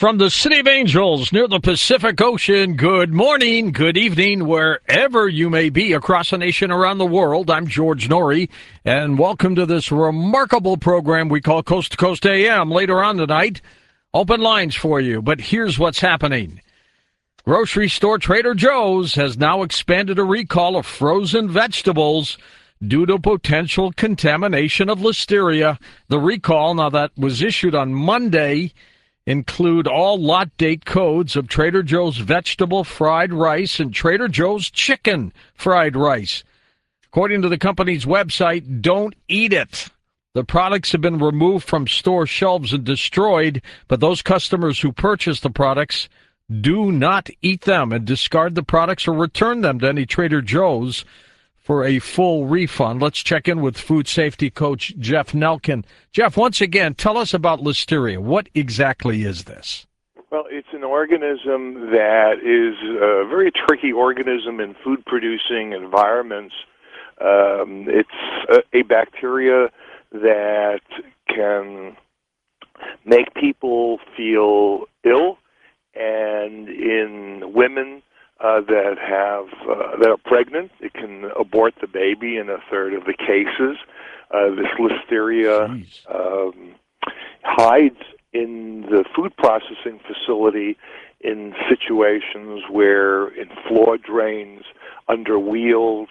From the City of Angels near the Pacific Ocean, good morning, good evening, wherever you may be across the nation, around the world. I'm George Norrie, and welcome to this remarkable program we call Coast to Coast AM. Later on tonight, open lines for you, but here's what's happening. Grocery store Trader Joe's has now expanded a recall of frozen vegetables due to potential contamination of Listeria. The recall, now that was issued on Monday, include all lot date codes of Trader Joe's vegetable fried rice and Trader Joe's chicken fried rice. According to the company's website, don't eat it. The products have been removed from store shelves and destroyed, but those customers who purchase the products do not eat them and discard the products or return them to any Trader Joe's for a full refund. Let's check in with food safety coach Jeff Nelkin. Jeff, once again, tell us about Listeria. What exactly is this? Well, it's an organism that is a very tricky organism in food-producing environments. It's a bacteria that can make people feel ill, and in women that are pregnant, it can abort the baby in a third of the cases. This Listeria hides in the food processing facility in situations where in floor drains, under wheels,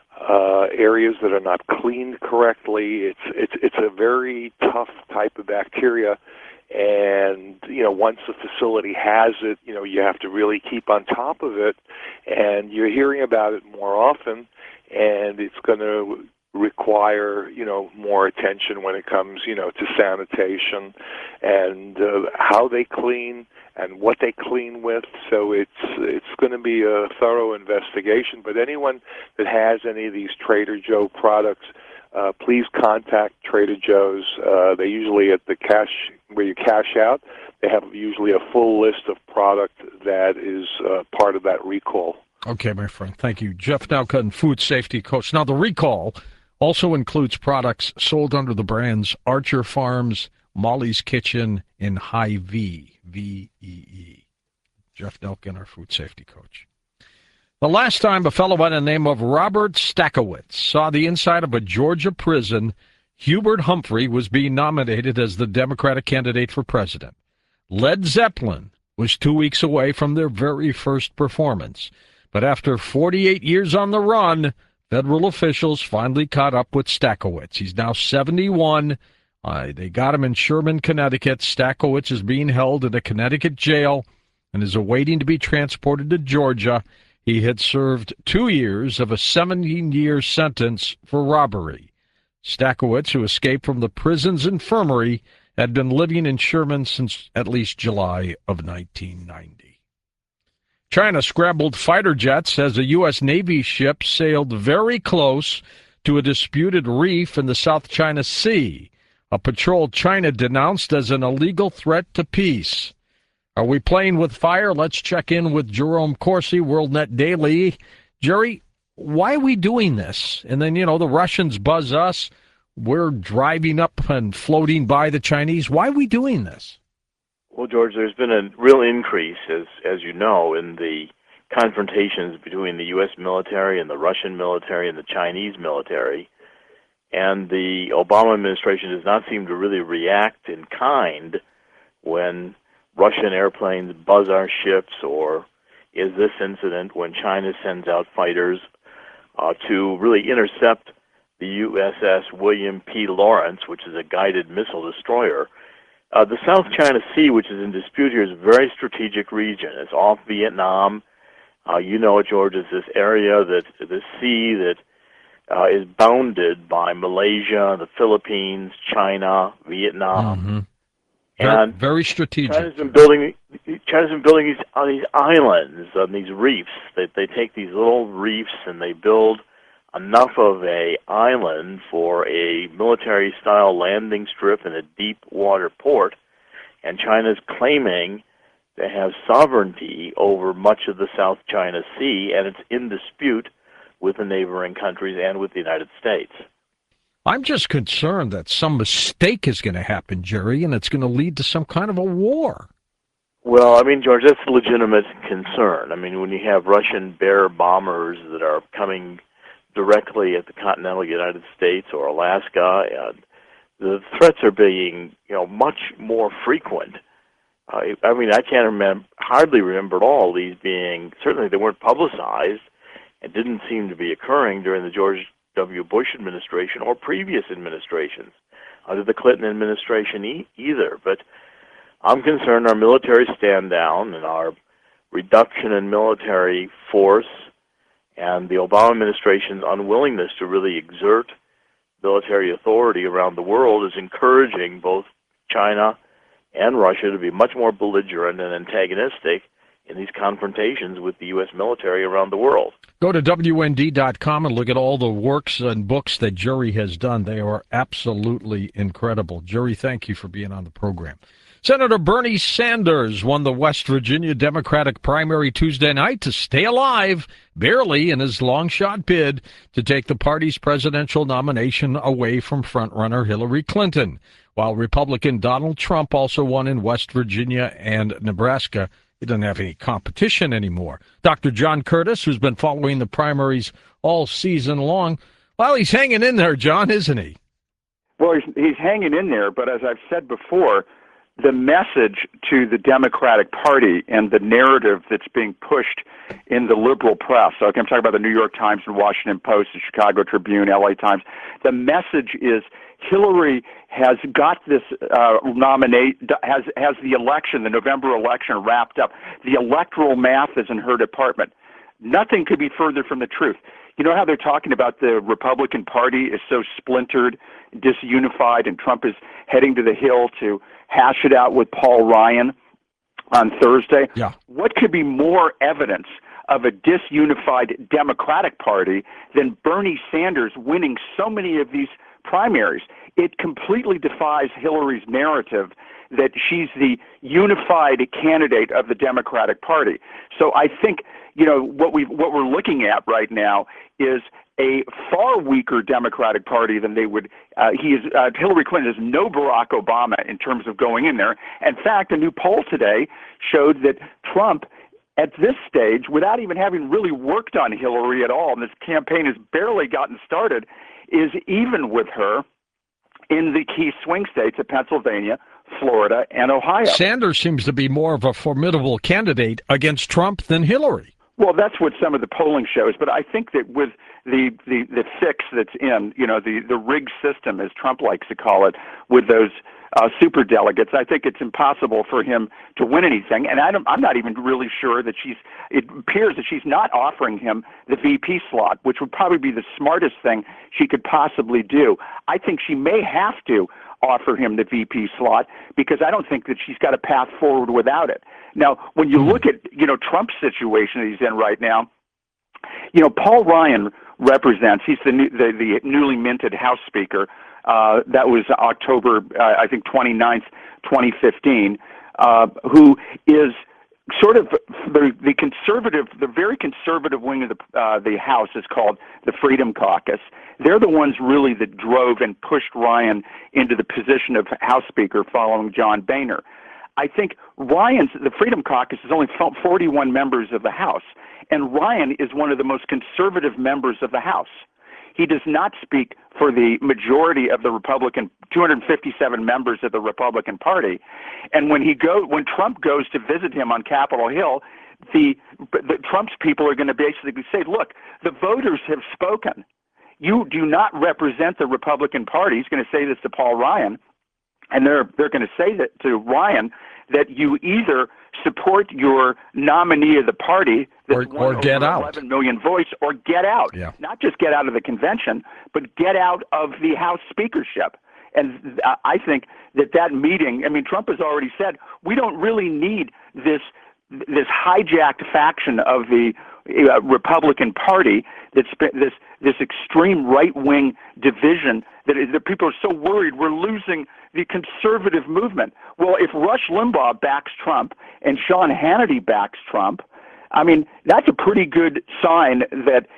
areas that are not cleaned correctly. It's a very tough type of bacteria. And, once the facility has it, you have to really keep on top of it. And you're hearing about it more often, and it's going to require, more attention when it comes, to sanitation and how they clean and what they clean with. So it's going to be a thorough investigation. But anyone that has any of these Trader Joe products, please contact Trader Joe's. They usually at the cash, where you cash out, they have usually a full list of product that is part of that recall. Okay, my friend. Thank you. Jeff Nelkin, food safety coach. Now, the recall also includes products sold under the brands Archer Farms, Molly's Kitchen, and Hy-Vee, V-E-E. Jeff Nelkin, our food safety coach. The last time a fellow by the name of Robert Stackowitz saw the inside of a Georgia prison, Hubert Humphrey was being nominated as the Democratic candidate for president. Led Zeppelin was 2 weeks away from their very first performance. But after 48 years on the run, federal officials finally caught up with Stackowitz. He's now 71. They got him in Sherman, Connecticut. Stackowitz is being held in a Connecticut jail and is awaiting to be transported to Georgia. He had served 2 years of a 17-year sentence for robbery. Stackowitz, who escaped from the prison's infirmary, had been living in Sherman since at least July of 1990. China scrambled fighter jets as a U.S. Navy ship sailed very close to a disputed reef in the South China Sea, a patrol China denounced as an illegal threat to peace. Are we playing with fire? Let's check in with Jerome Corsi, WorldNet Daily. Jerry, why are we doing this? And then, the Russians buzz us. We're driving up and floating by the Chinese. Why are we doing this? Well, George, there's been a real increase, as you know, in the confrontations between the U.S. military and the Russian military and the Chinese military. And the Obama administration does not seem to really react in kind when Russian airplanes buzz our ships, or is this incident when China sends out fighters to really intercept the USS William P. Lawrence, which is a guided missile destroyer. The South China Sea, which is in dispute here, is a very strategic region. It's off Vietnam. George, is this area, the sea that is bounded by Malaysia, the Philippines, China, Vietnam. Mm-hmm. And very strategic. China's been building these on these islands, on these reefs. They take these little reefs and they build enough of a island for a military-style landing strip in a deep water port, and China's claiming to have sovereignty over much of the South China Sea, and it's in dispute with the neighboring countries and with the United States. I'm just concerned that some mistake is going to happen, Jerry, and it's going to lead to some kind of a war. Well, I mean, George, that's a legitimate concern. I mean, when you have Russian Bear bombers that are coming directly at the continental United States or Alaska, and the threats are being, much more frequent. I mean, I can't hardly remember at all these being, certainly they weren't publicized and didn't seem to be occurring during the George W. Bush administration or previous administrations, under the Clinton administration either. But I'm concerned our military stand down and our reduction in military force and the Obama administration's unwillingness to really exert military authority around the world is encouraging both China and Russia to be much more belligerent and antagonistic in these confrontations with the U.S. military around the world. Go to WND.com and look at all the works and books that Jury has done. They are absolutely incredible. Jury, thank you for being on the program. Senator Bernie Sanders won the West Virginia Democratic primary Tuesday night to stay alive, barely, in his long-shot bid to take the party's presidential nomination away from frontrunner Hillary Clinton, while Republican Donald Trump also won in West Virginia and Nebraska. He doesn't have any competition anymore. Dr. John Curtis, who's been following the primaries all season long, well, he's hanging in there, John, isn't he? Well, he's hanging in there, but as I've said before, the message to the Democratic Party and the narrative that's being pushed in the liberal press, okay, I'm talking about the New York Times and Washington Post and Chicago Tribune, LA Times, the message is Hillary has got this has the election, the November election, wrapped up. The electoral math is in her department. Nothing could be further from the truth. You know how they're talking about the Republican Party is so splintered, disunified, and Trump is heading to the Hill to hash it out with Paul Ryan on Thursday? Yeah. What could be more evidence of a disunified Democratic Party than Bernie Sanders winning so many of these primaries? It completely defies Hillary's narrative that she's the unified candidate of the Democratic Party. So I think, what we're looking at right now is a far weaker Democratic Party than they would. Hillary Clinton is no Barack Obama in terms of going in there. In fact, a new poll today showed that Trump, at this stage, without even having really worked on Hillary at all, and this campaign has barely gotten started, is even with her in the key swing states of Pennsylvania, Florida, and Ohio. Sanders seems to be more of a formidable candidate against Trump than Hillary. Well, that's what some of the polling shows, but I think that with the fix that's in, the rigged system, as Trump likes to call it, with those super delegates, I think it's impossible for him to win anything. And I'm not even really sure that it appears that she's not offering him the VP slot, which would probably be the smartest thing she could possibly do. I think she may have to offer him the VP slot because I don't think that she's got a path forward without it. Now, when you look at, Trump's situation that he's in right now, Paul Ryan represents, he's the newly minted House Speaker. That was October, I think, 29th, 2015, who is sort of the very conservative wing of the House is called the Freedom Caucus. They're the ones really that drove and pushed Ryan into the position of House Speaker following John Boehner. I think the Freedom Caucus is only 41 members of the House, and Ryan is one of the most conservative members of the House. He does not speak for the majority of the Republican, 257 members of the Republican Party. And when Trump goes to visit him on Capitol Hill, the Trump's people are going to basically say, look, the voters have spoken. You do not represent the Republican Party. He's going to say this to Paul Ryan. And they're going to say that to Ryan that you either support your nominee of the party that's or get out 11 million votes, or get out. Yeah. Not just get out of the convention, but get out of the House speakership. And I think that meeting, Trump has already said, we don't really need this hijacked faction of the Republican Party, that's this extreme right-wing division that people are so worried we're losing the conservative movement. Well, if Rush Limbaugh backs Trump and Sean Hannity backs Trump, that's a pretty good sign that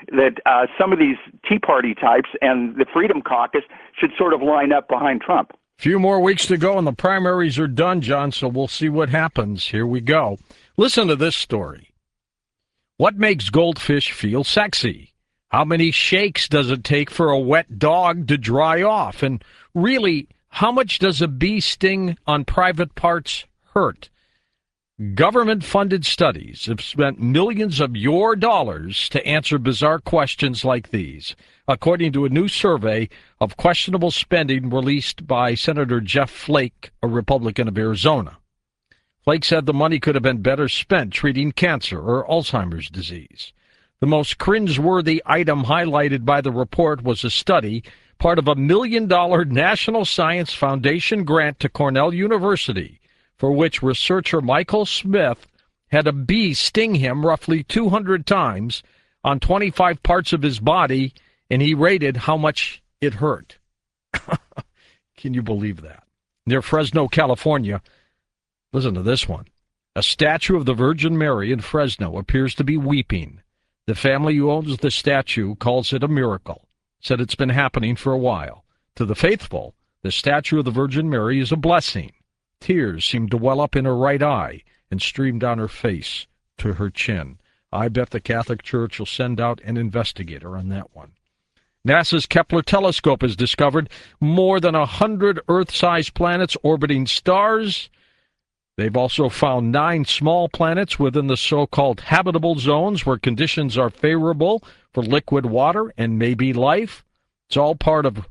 some of these Tea Party types and the Freedom Caucus should sort of line up behind Trump. Few more weeks to go, and the primaries are done, John, so we'll see what happens. Here we go. Listen to this story. What makes goldfish feel sexy? How many shakes does it take for a wet dog to dry off? And really, how much does a bee sting on private parts hurt? Government-funded studies have spent millions of your dollars to answer bizarre questions like these, according to a new survey of questionable spending released by Senator Jeff Flake, a Republican of Arizona. Flake said the money could have been better spent treating cancer or Alzheimer's disease. The most cringeworthy item highlighted by the report was a study, part of a $1 million National Science Foundation grant to Cornell University, for which researcher Michael Smith had a bee sting him roughly 200 times on 25 parts of his body, and he rated how much it hurt. Can you believe that? Near Fresno, California, listen to this one. A statue of the Virgin Mary in Fresno appears to be weeping. The family who owns the statue calls it a miracle, said it's been happening for a while. To the faithful, the statue of the Virgin Mary is a blessing. Tears seemed to well up in her right eye and stream down her face to her chin. I bet the Catholic Church will send out an investigator on that one. NASA's Kepler telescope has discovered more than 100 Earth-sized planets orbiting stars. They've also found 9 small planets within the so-called habitable zones where conditions are favorable for liquid water and maybe life. It's all part of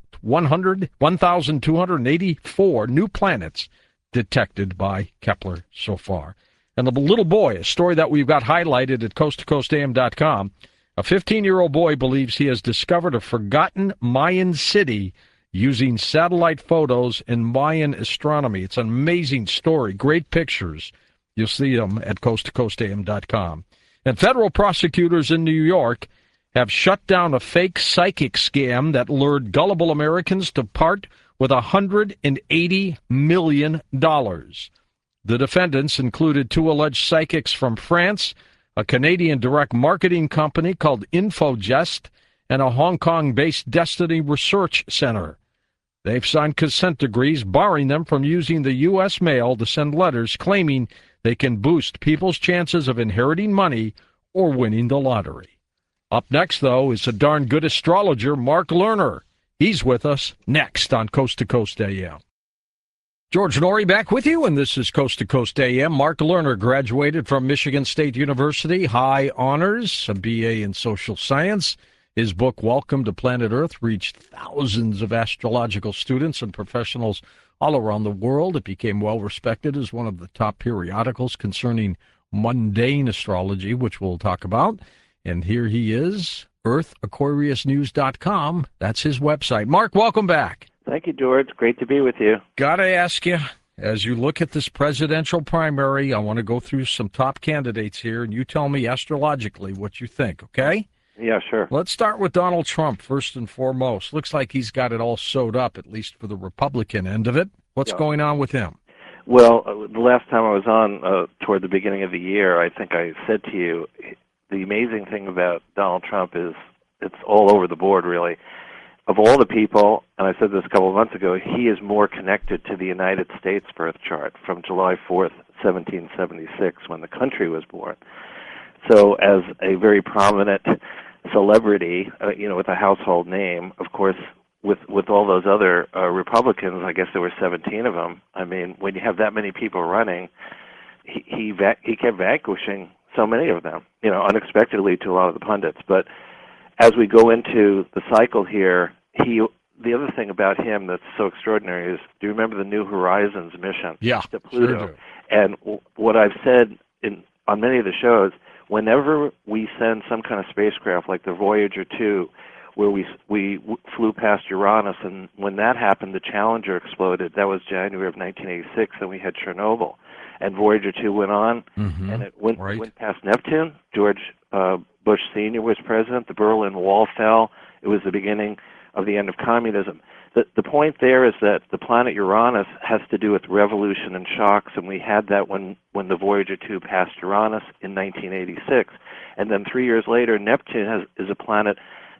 1,284 new planets detected by Kepler so far. And the little boy, a story that we've got highlighted at coasttocoastam.com, a 15-year-old boy believes he has discovered a forgotten Mayan city using satellite photos and Mayan astronomy. It's an amazing story, great pictures. You'll see them at coasttocoastam.com. And federal prosecutors in New York have shut down a fake psychic scam that lured gullible Americans to part with $180 million. The defendants included 2 alleged psychics from France, a Canadian direct marketing company called Infogest, and a Hong Kong-based Destiny Research Center. They've signed consent decrees barring them from using the U.S. mail to send letters claiming they can boost people's chances of inheriting money or winning the lottery. Up next, though, is a darn good astrologer, Mark Lerner. He's with us next on Coast to Coast AM. George Noory back with you, and this is Coast to Coast AM. Mark Lerner graduated from Michigan State University, high honors, a BA in social science. His book, Welcome to Planet Earth, reached thousands of astrological students and professionals all around the world. It became well respected as one of the top periodicals concerning mundane astrology, which we'll talk about. And here he is, EarthAquariusNews.com. That's his website. Mark, welcome back. Thank you, George. Great to be with you. Got to ask you, as you look at this presidential primary, I want to go through some top candidates here, and you tell me astrologically what you think, okay? Yeah, sure. Let's start with Donald Trump, first and foremost. Looks like he's got it all sewed up, at least for the Republican end of it. What's going on with him? Well, the last time I was on, toward the beginning of the year, I think I said to you, the amazing thing about Donald Trump is it's all over the board, really. Of all the people, and I said this a couple of months ago, he is more connected to the United States birth chart from July 4th, 1776, when the country was born. So as a very prominent celebrity, with a household name, of course, with all those other Republicans, I guess there were 17 of them. I mean, when you have that many people running, he kept vanquishing so many of them, unexpectedly to a lot of the pundits. But as we go into the cycle here, the other thing about him that's so extraordinary is, do you remember the New Horizons mission to Pluto? Sure do. And what I've said on many of the shows, whenever we send some kind of spacecraft like the Voyager 2, where we flew past Uranus, and when that happened, the Challenger exploded. That was January of 1986, and we had Chernobyl. And Voyager 2 went on, and it went past Neptune. George Bush Sr. was president. The Berlin Wall fell. It was the beginning of the end of communism. The point there is that the planet Uranus has to do with revolution and shocks, and we had that when the Voyager 2 passed Uranus in 1986. And then 3 years later, Neptune is a planet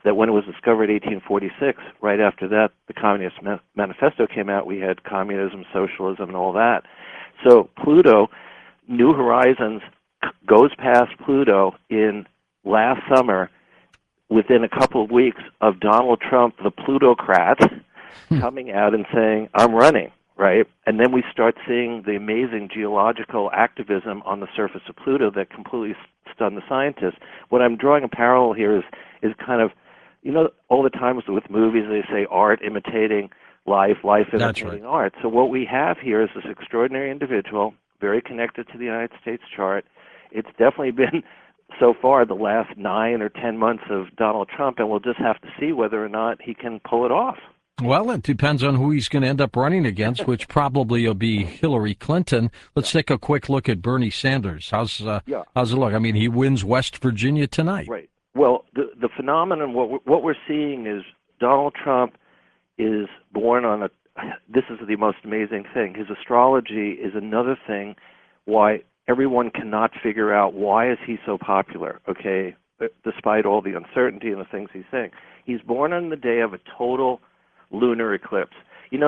that when it was discovered in 1846, right after that, the Communist Manifesto came out. We had communism, socialism, and all that. So Pluto, New Horizons goes past Pluto in last summer within a couple of weeks of Donald Trump, the Plutocrat, coming out and saying, I'm running, right? And then we start seeing the amazing geological activism on the surface of Pluto that completely stunned the scientists. What I'm drawing a parallel here is kind of, all the time with movies they say art imitating life, life imitating art. So what we have here is this extraordinary individual, very connected to the United States chart. It's definitely been, so far, the last 9 or 10 months of Donald Trump, and we'll just have to see whether or not he can pull it off. Well, it depends on who he's going to end up running against, which probably will be Hillary Clinton. Let's take a quick look at Bernie Sanders. How's it look? I mean, he wins West Virginia tonight. Right. Well, the phenomenon, what we're seeing is Donald Trump is born on this is the most amazing thing. His astrology is another thing why everyone cannot figure out why is he so popular, okay, despite all the uncertainty and the things he's saying. He's born on the day of a total lunar eclipse.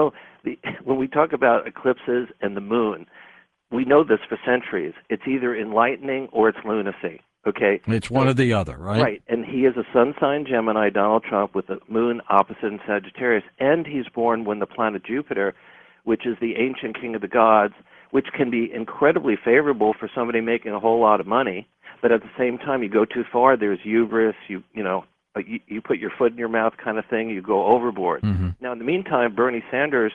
When we talk about eclipses and the moon, we know this for centuries. It's either enlightening or it's lunacy, okay? It's one or the other, right? Right, and he is a sun sign Gemini, Donald Trump, with the moon opposite in Sagittarius, and he's born when the planet Jupiter, which is the ancient king of the gods, which can be incredibly favorable for somebody making a whole lot of money, but at the same time, you go too far, there's hubris, you put your foot in your mouth kind of thing, you go overboard. Mm-hmm. Now, in the meantime, Bernie Sanders,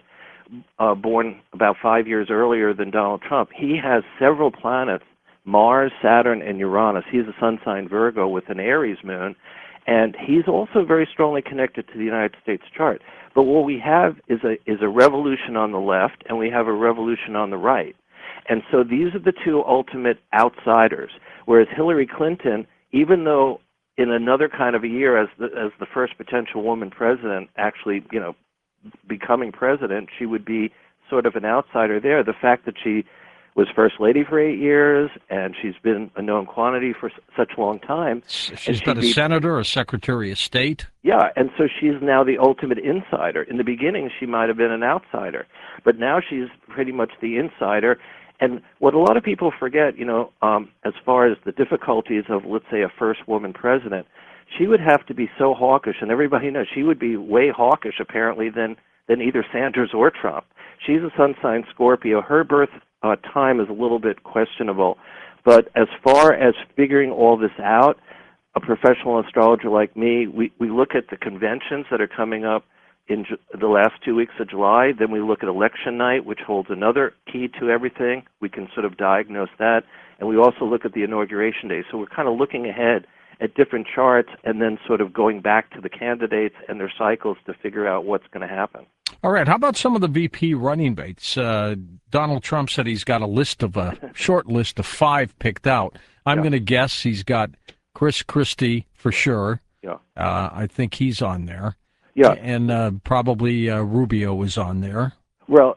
born about 5 years earlier than Donald Trump, he has several planets, Mars, Saturn, and Uranus. He's a sun sign Virgo with an Aries moon, and he's also very strongly connected to the United States chart. But what we have is a revolution on the left, and we have a revolution on the right. And so these are the two ultimate outsiders, whereas Hillary Clinton, even though in another kind of a year as the first potential woman president actually, becoming president, she would be sort of an outsider there. The fact that she was First Lady for 8 years, and she's been a known quantity for such a long time. She's been a senator, a secretary of state. Yeah, and so she's now the ultimate insider. In the beginning, she might have been an outsider, but now she's pretty much the insider. And what a lot of people forget, as far as the difficulties of, let's say, a first woman president, she would have to be so hawkish, and everybody knows she would be way hawkish, apparently, than either Sanders or Trump. She's a sun sign Scorpio. Her birth time is a little bit questionable. But as far as figuring all this out, a professional astrologer like me, we look at the conventions that are coming up in the last 2 weeks of July. Then we look at election night, which holds another key to everything. We can sort of diagnose that. And we also look at the inauguration day. So we're kind of looking ahead at different charts and then sort of going back to the candidates and their cycles to figure out what's going to happen. All right. How about some of the VP running mates? Donald Trump said he's got a short list of 5 picked out. I'm going to guess he's got Chris Christie for sure. Yeah. I think he's on there. Yeah. And probably Rubio is on there. Well,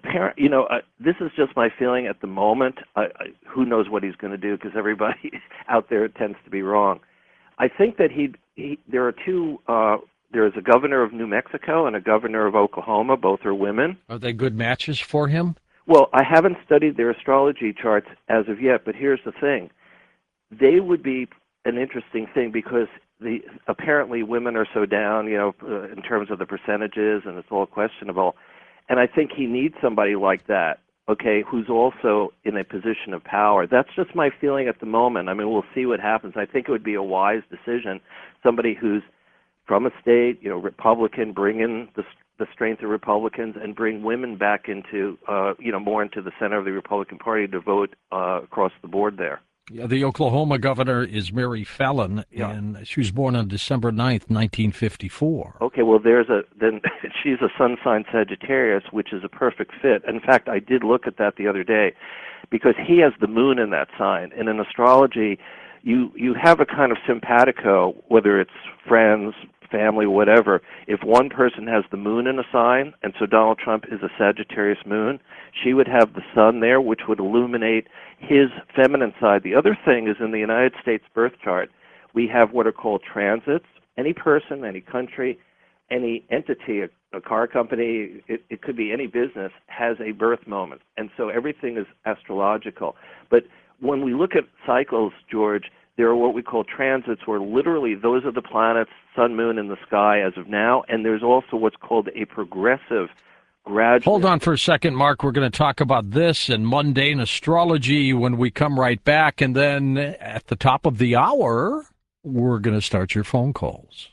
this is just my feeling at the moment. Who knows what he's going to do, because everybody out there tends to be wrong. I think that there are two. There is a governor of New Mexico and a governor of Oklahoma. Both are women. Are they good matches for him? Well, I haven't studied their astrology charts as of yet, but here's the thing. They would be an interesting thing because apparently women are so down, in terms of the percentages, and it's all questionable. And I think he needs somebody like that, okay, who's also in a position of power. That's just my feeling at the moment. I mean, we'll see what happens. I think it would be a wise decision, somebody who's from a state, Republican, bring in the strength of Republicans and bring women back into, more into the center of the Republican Party to vote across the board there. Yeah, the Oklahoma governor is Mary Fallon, and she was born on December 9th, 1954. Okay, well, then she's a sun sign Sagittarius, which is a perfect fit. In fact, I did look at that the other day because he has the moon in that sign. And in astrology, you have a kind of simpatico, whether it's friends, family, whatever. If one person has the moon in a sign, and so Donald Trump is a Sagittarius moon, she would have the sun there, which would illuminate his feminine side. The other thing is in the United States birth chart, we have what are called transits, Any person, any country, any entity, a car company, it could be any business, has a birth moment. And so everything is astrological. But when we look at cycles, George, there are what we call transits, where literally those are the planets, sun, moon in the sky as of now, and there's also what's called a progressive gradual. Hold on for a second, Mark. We're going to talk about this and mundane astrology when we come right back. And then at the top of the hour, we're going to start your phone calls.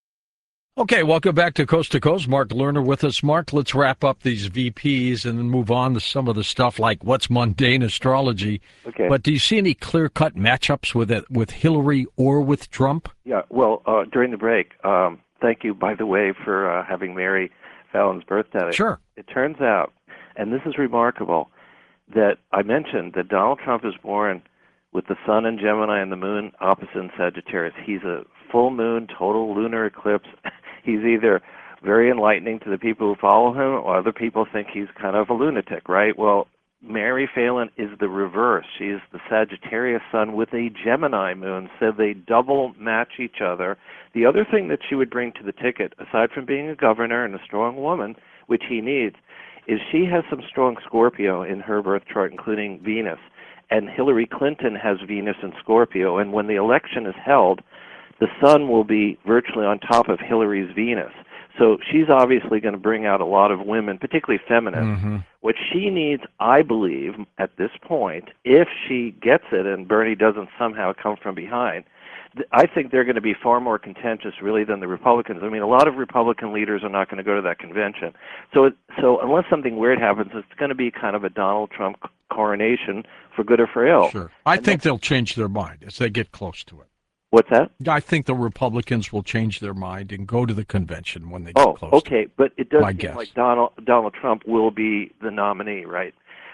Okay, welcome back to Coast. Mark Lerner with us. Mark, let's wrap up these VPs and then move on to some of the stuff like what's mundane astrology. Okay. But do you see any clear-cut matchups with Hillary or with Trump? Yeah, well, during the break, thank you, by the way, for having Mary Fallon's birthday. Sure. It turns out, and this is remarkable, that I mentioned that Donald Trump is born with the sun in Gemini and the moon opposite in Sagittarius. He's a full moon, total lunar eclipse. He's either very enlightening to the people who follow him, or other people think he's kind of a lunatic, right? Well, Mary Fallon is the reverse. She's the Sagittarius sun with a Gemini moon, so they double match each other. The other thing that she would bring to the ticket, aside from being a governor and a strong woman, which he needs, is she has some strong Scorpio in her birth chart, including Venus. And Hillary Clinton has Venus in Scorpio, and when the election is held, the sun will be virtually on top of Hillary's Venus. So she's obviously going to bring out a lot of women, particularly feminists. Mm-hmm. What she needs, I believe, at this point, if she gets it and Bernie doesn't somehow come from behind, I think they're going to be far more contentious, really, than the Republicans. I mean, a lot of Republican leaders are not going to go to that convention. So unless something weird happens, it's going to be kind of a Donald Trump coronation, for good or for ill. Sure. I think they'll change their mind as they get close to it. What's that? I think the Republicans will change their mind and go to the convention when they get close. Oh, okay, but it does seem guess. like Donald Trump will be the nominee, right?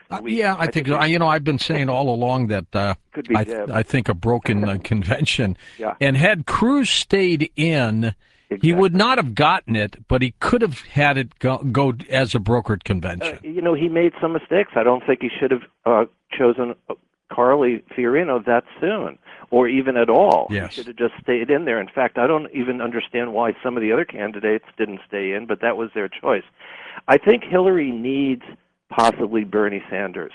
I think so. I've been saying all along that could be I think a broken convention. Yeah. And had Cruz stayed in, he would not have gotten it, but he could have had it go as a brokered convention. He made some mistakes. I don't think he should have chosen Carly Fiorina that soon, or even at all. Yes. He should have just stayed in there. In fact, I don't even understand why some of the other candidates didn't stay in, but that was their choice. I think Hillary needs possibly Bernie Sanders.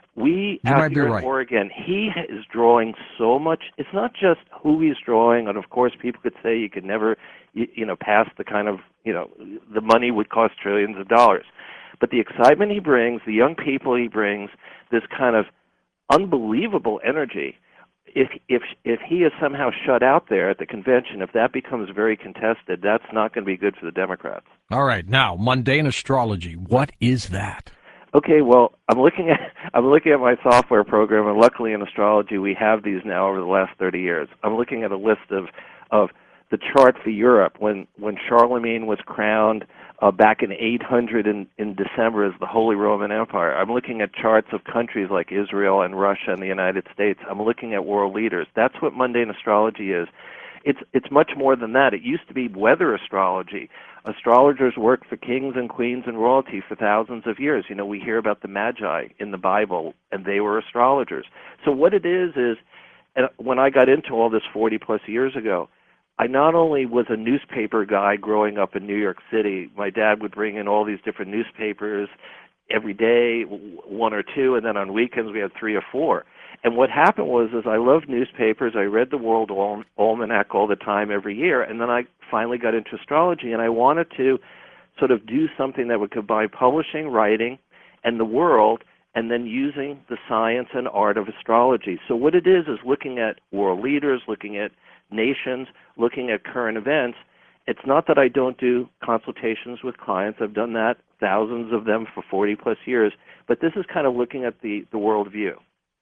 Out here in Oregon, he is drawing so much. It's not just who he's drawing, and of course people could say you could never, pass the kind of, the money would cost trillions of dollars. But the excitement he brings, the young people he brings, this kind of unbelievable energy. If he is somehow shut out there at the convention, if that becomes very contested, that's not going to be good for the Democrats. All right, now mundane astrology. What is that? Okay, well, I'm looking at my software program, and luckily in astrology we have these now over the last 30 years. I'm looking at a list of the chart for Europe when Charlemagne was crowned back in 800 in December as the Holy Roman Empire. I'm looking at charts of countries like Israel and Russia and the United States. I'm looking at world leaders. That's what mundane astrology is. It's much more than that. It used to be weather astrology. Astrologers worked for kings and queens and royalty for thousands of years. We hear about the Magi in the Bible, and they were astrologers. So what it is, and when I got into all this 40-plus years ago, I not only was a newspaper guy growing up in New York City. My dad would bring in all these different newspapers every day, one or two, and then on weekends we had 3 or 4. And what happened was I loved newspapers. I read the World Almanac all the time every year, and then I finally got into astrology, and I wanted to sort of do something that would combine publishing, writing, and the world, and then using the science and art of astrology. So what it is looking at world leaders, looking at nations, looking at current events. It's not that I don't do consultations with clients. I've done that, thousands of them for 40-plus years. But this is kind of looking at the world view.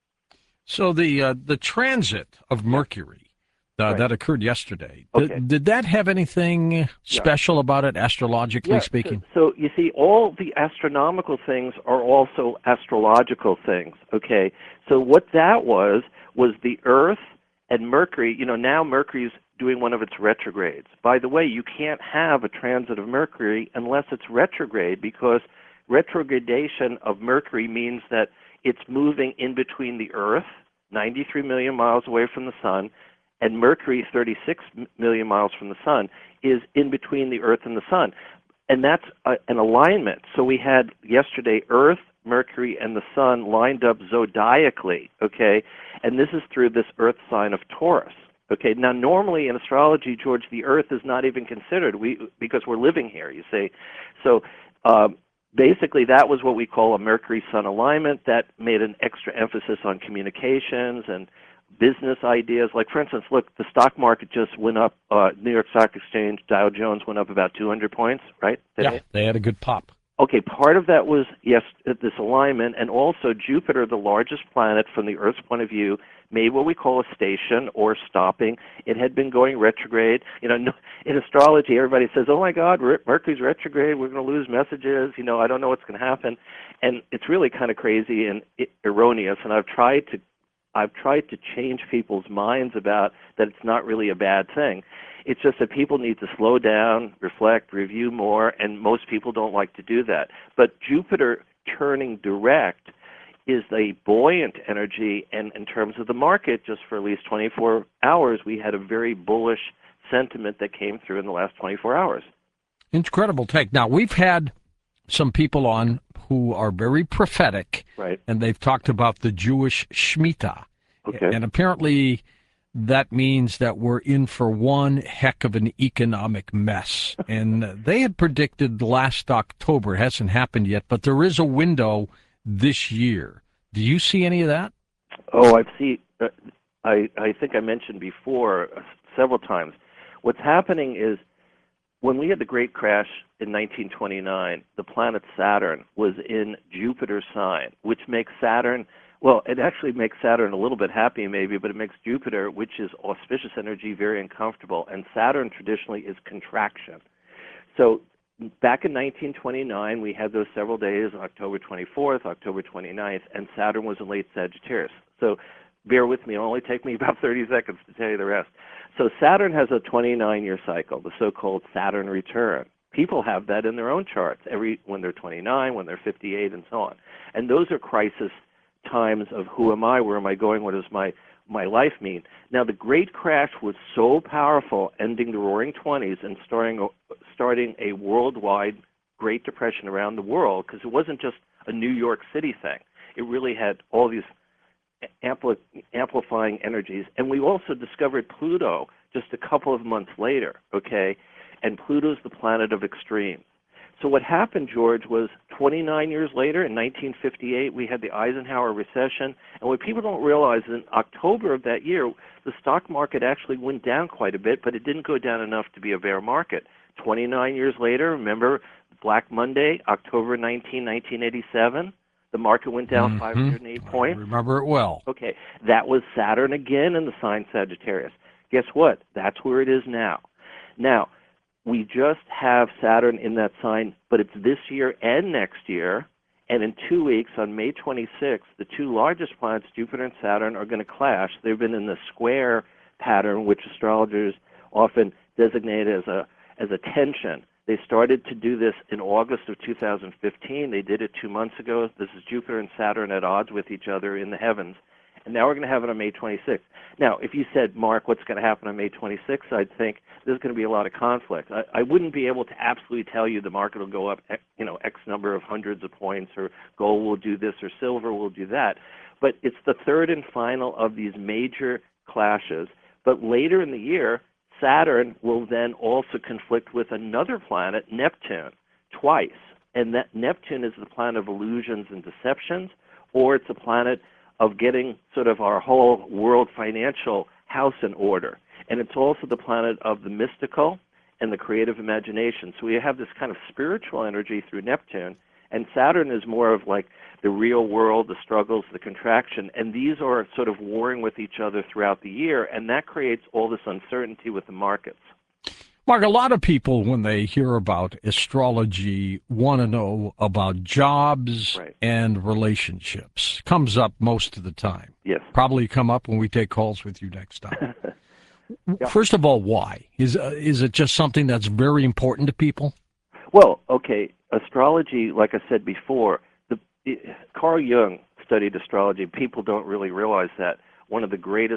So the transit of Mercury that occurred yesterday, okay. Did that have anything special about it, astrologically speaking? So you see, all the astronomical things are also astrological things, okay? So what that was the Earth and Mercury. Now Mercury's doing one of its retrogrades. By the way, you can't have a transit of Mercury unless it's retrograde, because retrogradation of Mercury means that it's moving in between the Earth, 93 million miles away from the sun, and Mercury, 36 million miles from the sun, is in between the Earth and the sun. And that's an alignment. So we had yesterday Earth, Mercury, and the sun lined up zodiacally, okay? And this is through this Earth sign of Taurus. Okay, now normally in astrology, George, the Earth is not even considered because we're living here, you see. So basically that was what we call a Mercury-Sun alignment that made an extra emphasis on communications and business ideas. Like, for instance, look, the stock market just went up, New York Stock Exchange, Dow Jones went up about 200 points, right? Yeah, they had a good pop. Okay, part of that was, yes, this alignment, and also Jupiter, the largest planet from the Earth's point of view, made what we call a station or stopping. It had been going retrograde. You know, in astrology, everybody says, oh my God, Mercury's retrograde, we're going to lose messages, you know, I don't know what's going to happen. And it's really kind of crazy and erroneous, and I've tried to change people's minds about that it's not really a bad thing. It's just that people need to slow down, reflect, review more, and most people don't like to do that. But Jupiter turning direct is a buoyant energy, and in terms of the market, just for at least 24 hours, we had a very bullish sentiment that came through in the last 24 hours. Incredible take. Now, we've had some people on who are very prophetic, right? And they've talked about the Jewish Shemitah. Okay. And apparently that means that we're in for one heck of an economic mess. And they had predicted last October. It hasn't happened yet, but there is a window this year. Do you see any of that? Oh, I've seen. I think I mentioned before several times. What's happening is when we had the great crash in 1929, the planet Saturn was in Jupiter's sign, which makes Saturn, well, it actually makes Saturn a little bit happy maybe, but it makes Jupiter, which is auspicious energy, very uncomfortable. And Saturn traditionally is contraction. So back in 1929, we had those several days, October 24th, October 29th, and Saturn was in late Sagittarius. So bear with me, it'll only take me about 30 seconds to tell you the rest. So Saturn has a 29-year cycle, the so-called Saturn return. People have that in their own charts, when they're 29, when they're 58, and so on. And those are crisis times of who am I, where am I going, what does my life mean. Now, the Great Crash was so powerful, ending the Roaring '20s and starting a worldwide Great Depression around the world, because it wasn't just a New York City thing. It really had all these amplifying energies. And we also discovered Pluto just a couple of months later, okay? And Pluto's the planet of extremes. So what happened, George, was 29 years later, in 1958, we had the Eisenhower recession. And what people don't realize, in October of that year, the stock market actually went down quite a bit, but it didn't go down enough to be a bear market. 29 years later, remember Black Monday, October 19, 1987? The market went down 508 points. I remember it well. Okay, that was Saturn again in the sign Sagittarius. Guess what? That's where it is now. Now, we just have Saturn in that sign, but it's this year and next year. And in 2 weeks, on May 26th, the two largest planets, Jupiter and Saturn, are going to clash. They've been in the square pattern, which astrologers often designate as a tension. They started to do this in August of 2015. They did it 2 months ago. This is Jupiter and Saturn at odds with each other in the heavens. And now we're going to have it on May 26th. Now, if you said, Mark, what's going to happen on May 26th, I'd think there's going to be a lot of conflict. I wouldn't be able to absolutely tell you the market will go up, X number of hundreds of points, or gold will do this, or silver will do that. But it's the third and final of these major clashes. But later in the year, Saturn will then also conflict with another planet, Neptune, twice. And that Neptune is the planet of illusions and deceptions, or it's a planet of getting sort of our whole world financial house in order. And it's also the planet of the mystical and the creative imagination. So we have this kind of spiritual energy through Neptune, and Saturn is more of like the real world, the struggles, the contraction, and these are sort of warring with each other throughout the year, and that creates all this uncertainty with the markets. Mark, a lot of people, when they hear about astrology, want to know about jobs and relationships. Comes up most of the time. Yes. Probably come up when we take calls with you next time. Yeah. First of all, why? Is it just something that's very important to people? Well, okay, astrology, like I said before, Carl Jung studied astrology. People don't really realize that one of the greatest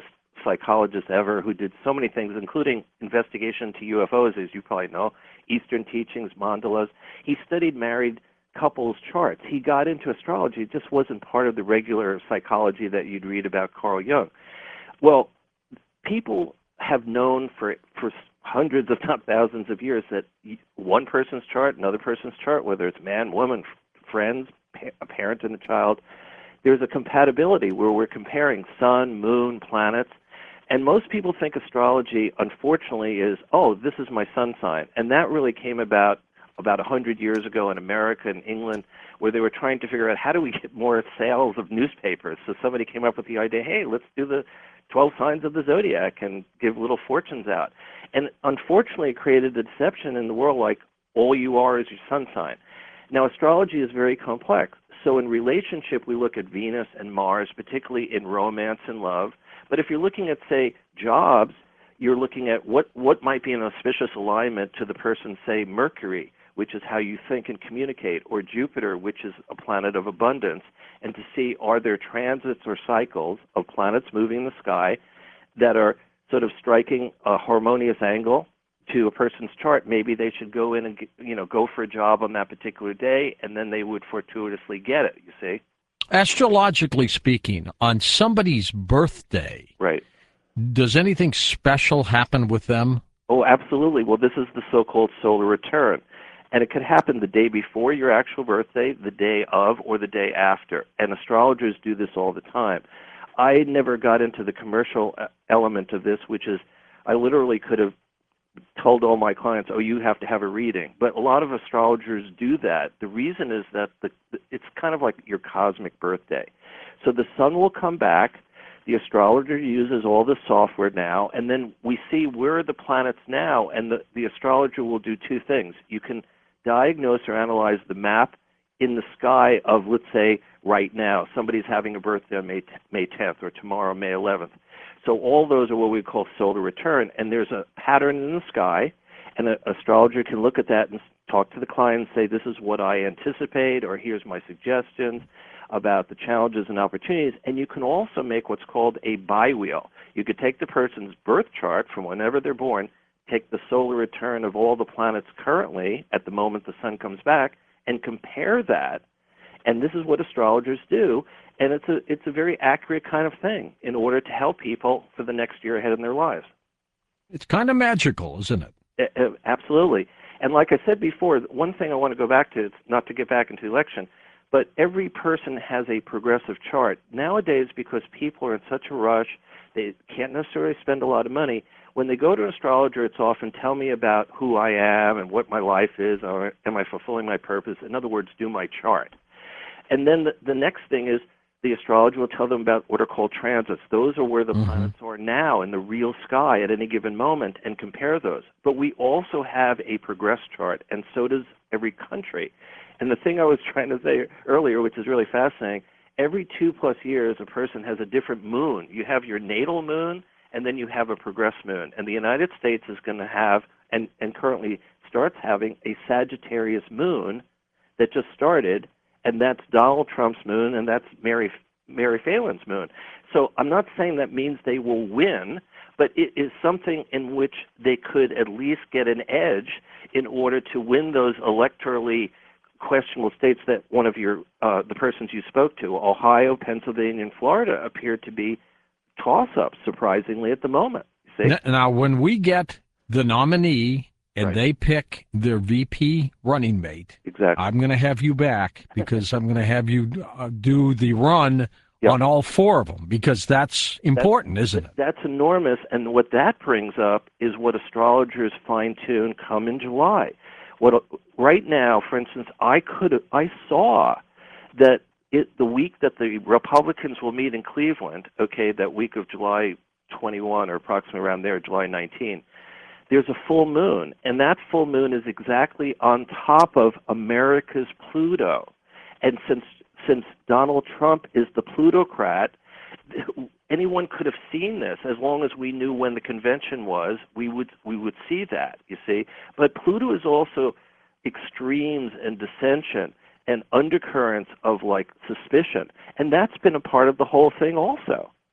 psychologist ever who did so many things, including investigation into UFOs, as you probably know, Eastern teachings, mandalas. He studied married couples' charts. He got into astrology. It just wasn't part of the regular psychology that you'd read about Carl Jung. Well, people have known for hundreds, if not thousands of years, that one person's chart, another person's chart, whether it's man, woman, friends, a parent and a child, there's a compatibility where we're comparing sun, moon, planets. And most people think astrology, unfortunately, is, oh, this is my sun sign. And that really came about 100 years ago in America and England, where they were trying to figure out how do we get more sales of newspapers. So somebody came up with the idea, hey, let's do the 12 signs of the zodiac and give little fortunes out. And unfortunately, it created a deception in the world like all you are is your sun sign. Now, astrology is very complex. So in relationship, we look at Venus and Mars, particularly in romance and love. But if you're looking at, say, jobs, you're looking at what might be an auspicious alignment to the person, say, Mercury, which is how you think and communicate, or Jupiter, which is a planet of abundance, and to see are there transits or cycles of planets moving in the sky that are sort of striking a harmonious angle to a person's chart. Maybe they should go in and go for a job on that particular day, and then they would fortuitously get it, you see. Astrologically speaking, on somebody's birthday, right, does anything special happen with them? Oh, absolutely. Well, this is the so-called solar return. And it could happen the day before your actual birthday, the day of, or the day after. And astrologers do this all the time. I never got into the commercial element of this, which is I literally could have told all my clients, oh, you have to have a reading. But a lot of astrologers do that. The reason is that it's kind of like your cosmic birthday. So the sun will come back. The astrologer uses all the software now, and then we see where are the planets now, and the astrologer will do two things. You can diagnose or analyze the map in the sky of, let's say, right now. Somebody's having a birthday on May 10th or tomorrow, May 11th. So all those are what we call solar return, and there's a pattern in the sky, and an astrologer can look at that and talk to the client and say, this is what I anticipate, or here's my suggestions about the challenges and opportunities. And you can also make what's called a biwheel. You could take the person's birth chart from whenever they're born, take the solar return of all the planets currently at the moment the sun comes back, and compare that. And this is what astrologers do, and it's a very accurate kind of thing in order to help people for the next year ahead in their lives. It's kind of magical, isn't it? Absolutely. And like I said before, one thing I want to go back to, it's not to get back into the election, but every person has a progressive chart. Nowadays, because people are in such a rush, they can't necessarily spend a lot of money. When they go to an astrologer, it's often tell me about who I am and what my life is, or am I fulfilling my purpose? In other words, do my chart. And then the next thing is the astrologer will tell them about what are called transits. Those are where the planets are now in the real sky at any given moment, and compare those. But we also have a progress chart, and so does every country. And the thing I was trying to say earlier, which is really fascinating, every 2+ years a person has a different moon. You have your natal moon, and then you have a progress moon. And the United States is going to have, and currently starts having, a Sagittarius moon that just started, and that's Donald Trump's moon, and that's Mary Phalin's moon. So I'm not saying that means they will win, but it is something in which they could at least get an edge in order to win those electorally questionable states that one of your the persons you spoke to, Ohio, Pennsylvania, and Florida, appear to be toss-ups, surprisingly, at the moment. See? Now, when we get the nominee and they pick their VP running mate, exactly, I'm going to have you back because I'm going to have you do the run on all 4 of them, because that's important, isn't it? That's enormous, and what that brings up is what astrologers fine-tune come in July. Right now, for instance, I saw that the week that the Republicans will meet in Cleveland, that week of July 21 or approximately around there, July 19, there's a full moon, and that full moon is exactly on top of America's Pluto. And since Donald Trump is the plutocrat, anyone could have seen this. As long as we knew when the convention was, we would see that, you see. But Pluto is also extremes and dissension and undercurrents of, like, suspicion. And that's been a part of the whole thing also.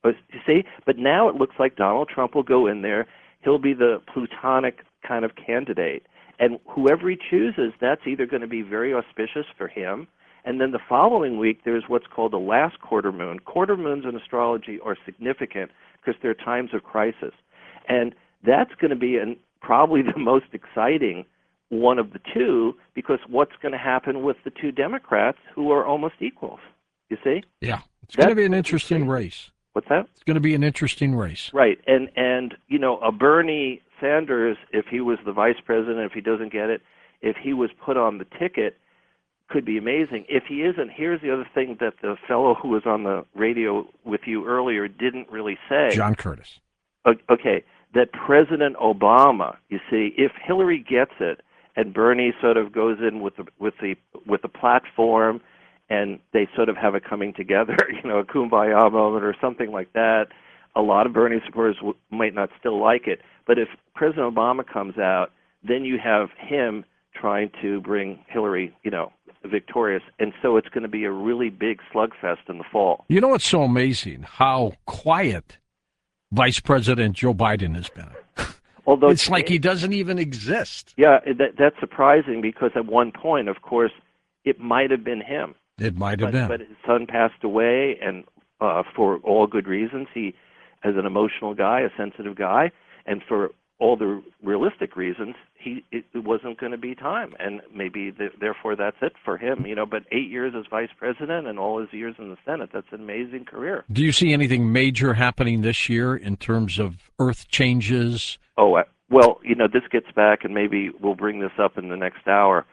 You see? But now it looks like Donald Trump will go in there. He'll be the plutonic kind of candidate. And whoever he chooses, that's either going to be very auspicious for him. And then the following week, there's what's called the last quarter moon. Quarter moons in astrology are significant because they're times of crisis. And that's going to be probably the most exciting one of the two, because what's going to happen with the two Democrats who are almost equals, you see? Yeah, it's going to be an interesting race. What's that? It's going to be an interesting race. Right, and you know, a Bernie Sanders, if he was the vice president, if he doesn't get it, if he was put on the ticket, could be amazing. If he isn't, here's the other thing that the fellow who was on the radio with you earlier didn't really say. John Curtis. Okay, that President Obama, you see, if Hillary gets it and Bernie sort of goes in with the platform, and they sort of have a coming together, you know, a kumbaya moment or something like that. A lot of Bernie supporters might not still like it, but if President Obama comes out, then you have him trying to bring Hillary, you know, victorious, and so it's going to be a really big slugfest in the fall. You know what's so amazing? How quiet Vice President Joe Biden has been. Although it's like he doesn't even exist. Yeah, that's surprising, because at one point, of course, it might have been him. It might have been. But his son passed away, and for all good reasons. He, as an emotional guy, a sensitive guy, and for all the realistic reasons, it wasn't going to be time, and maybe therefore that's it for him. You know, but 8 years as vice president and all his years in the Senate, that's an amazing career. Do you see anything major happening this year in terms of earth changes? Oh, well, you know, this gets back, and maybe we'll bring this up in the next hour.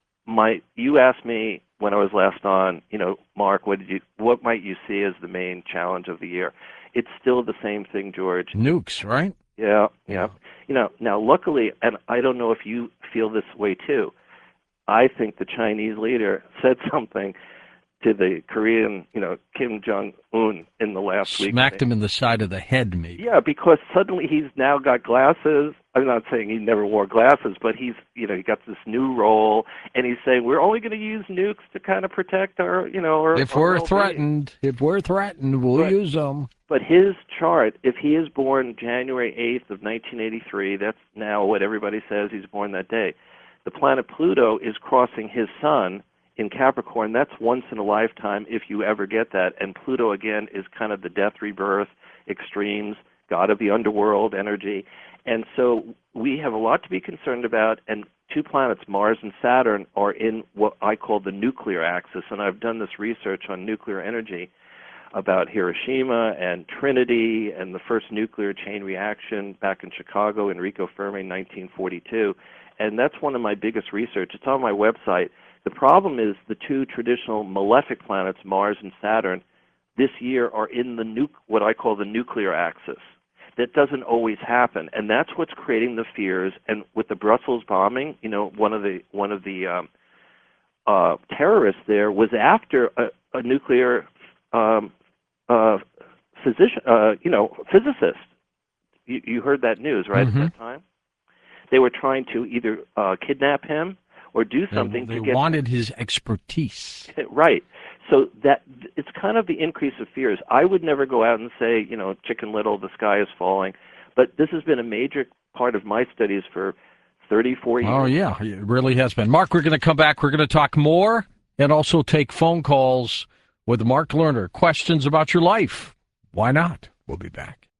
You asked me when I was last on, you know, Mark, what might you see as the main challenge of the year? It's still the same thing, George. Nukes, right? Yeah. You know, now luckily, and I don't know if you feel this way too, I think the Chinese leader said something to the Korean, you know, Kim Jong-un in the last week. Smacked him in the side of the head, maybe. Yeah, because suddenly he's now got glasses. I'm not saying he never wore glasses, but he got this new role, and he's saying we're only going to use nukes to kind of protect our, you know, our, if our we're well-being. threatened, we'll use them. But his chart, if he is born January 8th of 1983, that's now what everybody says he's born that day. The planet Pluto is crossing his sun in Capricorn. That's once in a lifetime if you ever get that. And Pluto, again, is kind of the death, rebirth, extremes, god of the underworld energy. And so we have a lot to be concerned about, and two planets, Mars and Saturn, are in what I call the nuclear axis. And I've done this research on nuclear energy about Hiroshima and Trinity and the first nuclear chain reaction back in Chicago, Enrico Fermi, 1942. And that's one of my biggest research. It's on my website. The problem is the two traditional malefic planets, Mars and Saturn, this year are in the what I call the nuclear axis. That doesn't always happen, and that's what's creating the fears. And with the Brussels bombing, you know, one of the terrorists there was after a nuclear physicist. You heard that news, right? Mm-hmm. At that time, they were trying to either kidnap him or do something they to get wanted his expertise. Right. So that it's kind of the increase of fears. I would never go out and say, you know, Chicken Little, the sky is falling. But this has been a major part of my studies for 34 years. Oh, yeah, it really has been. Mark, we're going to come back. We're going to talk more and also take phone calls with Mark Lerner. Questions about your life. Why not? We'll be back.